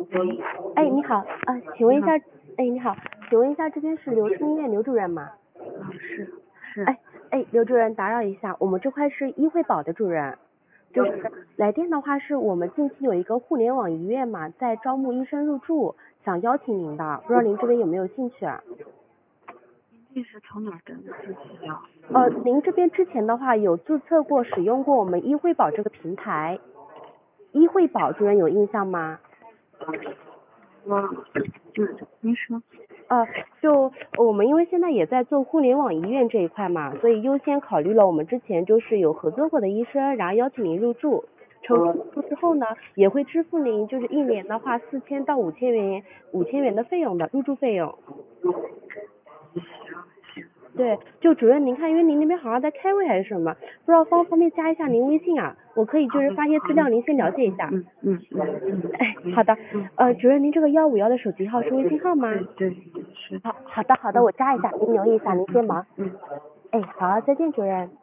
哎，你好，请问一下， 你好， 你好，请问一下，这边是流春医院刘主任吗？ 是， 刘主任，打扰一下，我们这块是医惠保的主任，就是来电的话是我们近期有一个互联网医院嘛，在招募医生入驻，想邀请您的，不知道您这边有没有兴趣啊？ 这是从哪儿得的信息啊？ 您这边之前的话有注册过、使用过我们医惠保这个平台，医惠保主任有印象吗？ 您说。 就我们因为现在也在做互联网医院这一块嘛，所以优先考虑了我们之前就是有合作过的医生，然后邀请您入驻。抽出之后呢，也会支付您就是一年的话4000到5000元的费用的入驻费用。对，就主任您看，因为您那边好像在开会还是什么，不知道方便加一下您微信啊？我可以就是发些资料，您先了解一下。好的，主任您这个151的手机号是微信号吗？ 对，是。 好的，我加一下，您留意一下，您先忙。好，再见主任。